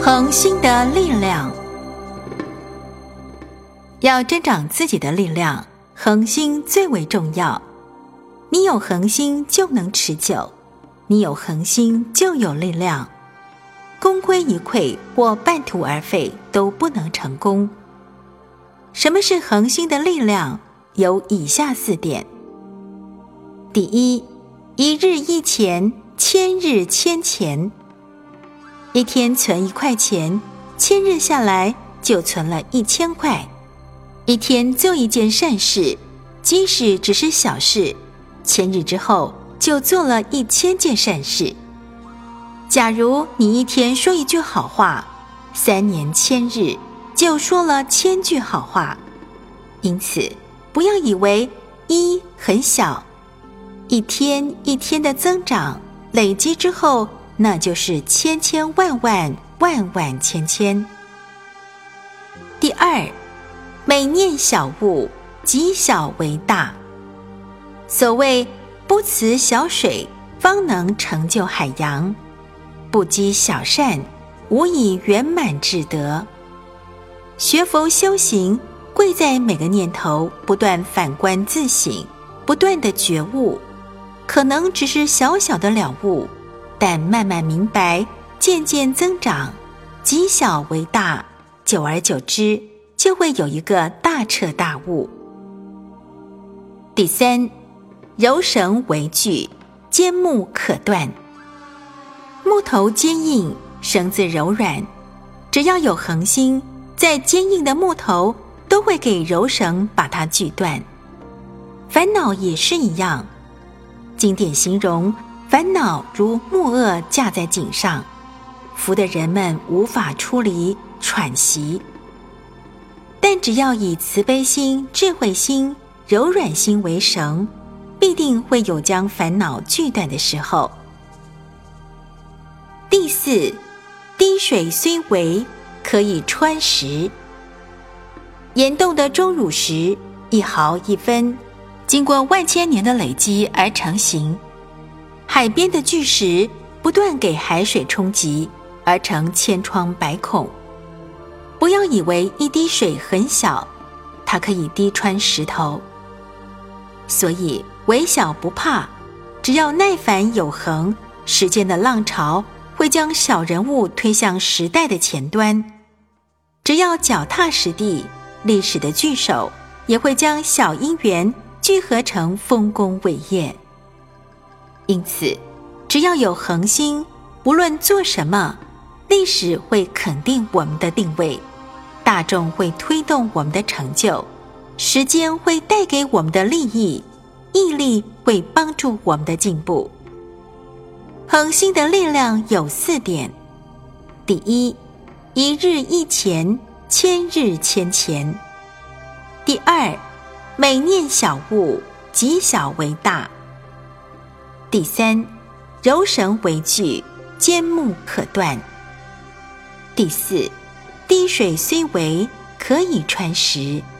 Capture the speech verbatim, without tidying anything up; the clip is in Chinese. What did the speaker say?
恒心的力量。要增长自己的力量，恒心最为重要。你有恒心就能持久，你有恒心就有力量。功亏一篑或半途而废都不能成功。什么是恒心的力量？有以下四点。第一，一日一钱，千日千钱。一天存一块钱，千日下来就存了一千块。一天做一件善事，即使只是小事，千日之后就做了一千件善事。假如你一天说一句好话，三年千日就说了千句好话。因此不要以为一很小，一天一天的增长，累积之后那就是千千万万万万千千。第二，每念小物，积小为大。所谓不辞小水，方能成就海洋；不积小善，无以圆满至德。学佛修行，贵在每个念头不断反观自省，不断的觉悟。可能只是小小的了悟，但慢慢明白，渐渐增长，积小为大，久而久之，就会有一个大彻大悟。第三，柔绳为锯，坚木可断。木头坚硬，绳子柔软，只要有恒心，再坚硬的木头都会给柔绳把它锯断。烦恼也是一样，经典形容烦恼如木轭架在颈上，浮得人们无法出离喘息。但只要以慈悲心、智慧心、柔软心为绳，必定会有将烦恼锯断的时候。第四，滴水虽微，可以穿石。岩洞的钟乳石，一毫一分，经过万千年的累积而成形。海边的巨石不断给海水冲击，而成千疮百孔。不要以为一滴水很小，它可以滴穿石头。所以微小不怕，只要耐烦有恒，时间的浪潮会将小人物推向时代的前端。只要脚踏实地，历史的巨手也会将小因缘聚合成丰功伟业。因此只要有恒心，无论做什么，历史会肯定我们的定位，大众会推动我们的成就，时间会带给我们的利益，毅力会帮助我们的进步。恒心的力量有四点。第一，一日一钱，千日千钱。第二，每念小物，积小为大。第三，柔绳为锯，坚木可断。第四，滴水虽微，可以穿石。